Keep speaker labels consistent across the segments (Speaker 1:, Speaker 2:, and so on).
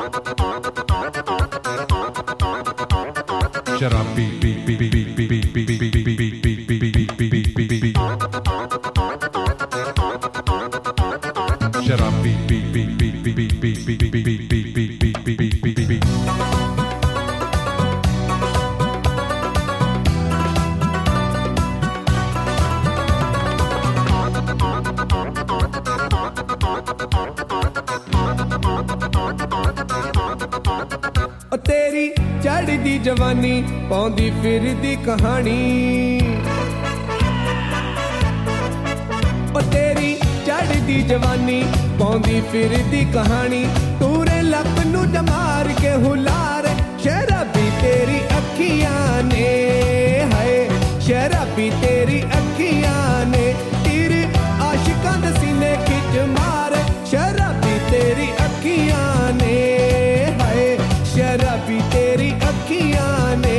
Speaker 1: शराबी शराबी
Speaker 2: तेरी चढ़दी जवानी पौंदी फिरदी कहानी ओ तेरी चढ़दी जवानी पौंदी फिरदी कहानी तूरे लक नू जमार के हुलार शराबी तेरी अखियां ने हाय शराबी तेरी अखियां ने तीर आशिकां दे सीने खिच मार शराबी तेरी अखियां ने हाय शराबी तेरी अखियां ने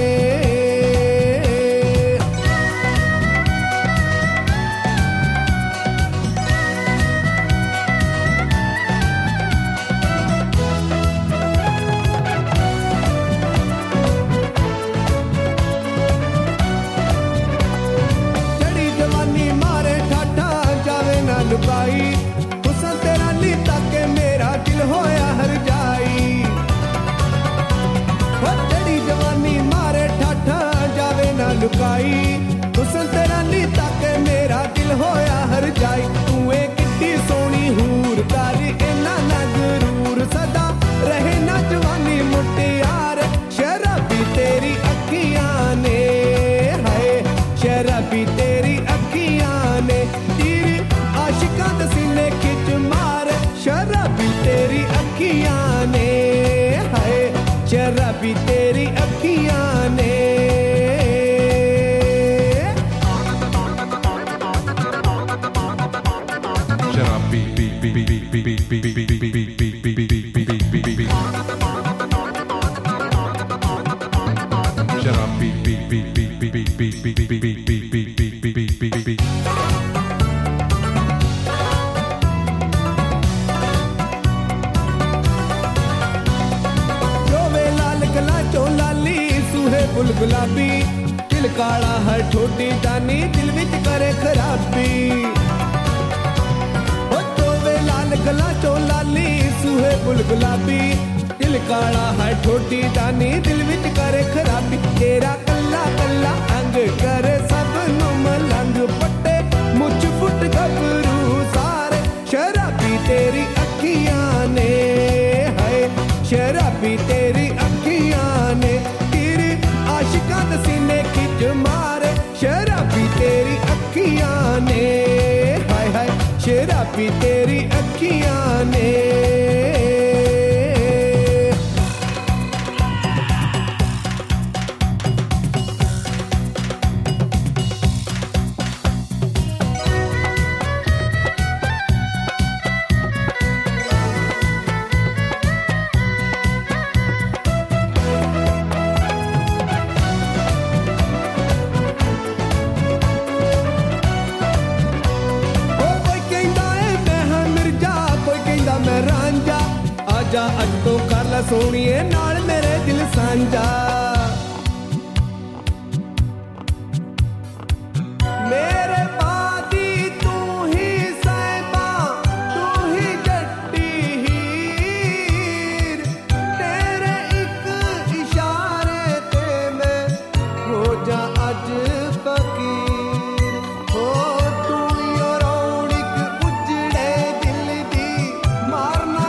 Speaker 2: चढ़ी जवानी मारे ठाठा जावे ना लुकाई हुस्न तेरा ली ताके मेरा दिल होया हर जाई चढ़ी जवानी मारे ठाठा जावे ना लुकाई हुस्न तेरा ली ताके मेरा दिल होया हर जाई तू कितनी सोनी हूर कर इना ना गरूर सदा रहे ना जवानी मुटियार शराबी तेरी अखियां ने हाय शराबी तेरी अखियां ने तीर आशिकां दे सीने खिच मार शराबी तेरी अखियां ने हाय शराबी तेरी अखियां ने
Speaker 1: शराबी
Speaker 2: फुल गुलाबी दिल काला हर छोटी जानी दिल विच करे खराबी हो चोवे लाल गला चो लाली सूहे फुल गुलाबी दिल काला हर छोटी जानी दिल विच करे खराबी तेरा कल्ला कल्ला अंग करे सब नु मलंग पट्टे मुझ फुट गबरू सारे शराबी तेरी अखियां ने हाय शराबी तेरी अखियां ने आशिकां दे सीने खिच मारे शराबी तेरी अखियां ने हाय हाय शराबी तेरी अखियां ने आजा अज तो कर ला सोनिए नाल मेरे दिल सांझा मेरे बादी तू ही साहिबा तू ही जट्टी हीर तेरे एक इशारे ते मैं हो जा अज फकीर हो तू यो रौनक उजड़े दिल दी मारना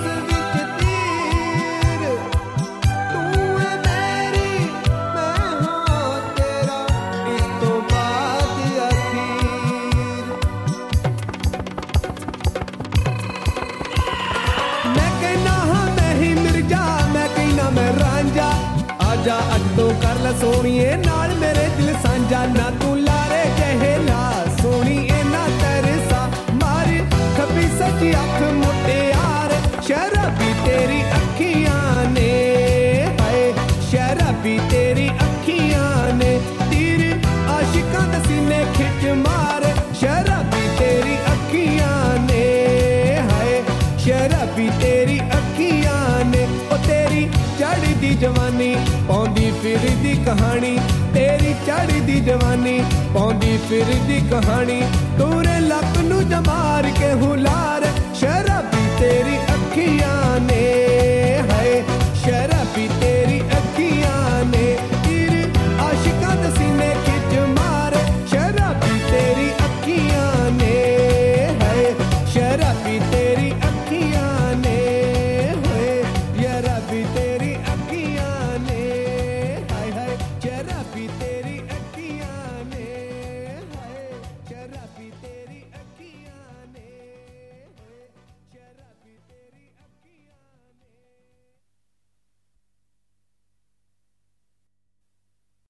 Speaker 2: आजा अज तो कर ला सोनिए नाल मेरे दिल सांझा ना तू लारे जहला सोनी ना तरसा मार खबी सची अख मोटे यार शराबी तेरी अखियां ने हाय शराबी तेरी अखियां ने तीर आशिकां दे सीने खिच मार शराबी तेरी अखियां ने हाय शराबी तेरी अखियां ने कहानी तेरी चढ़दी जवानी पाउंदी फिरदी कहानी तोरे लक नू जमार के हुला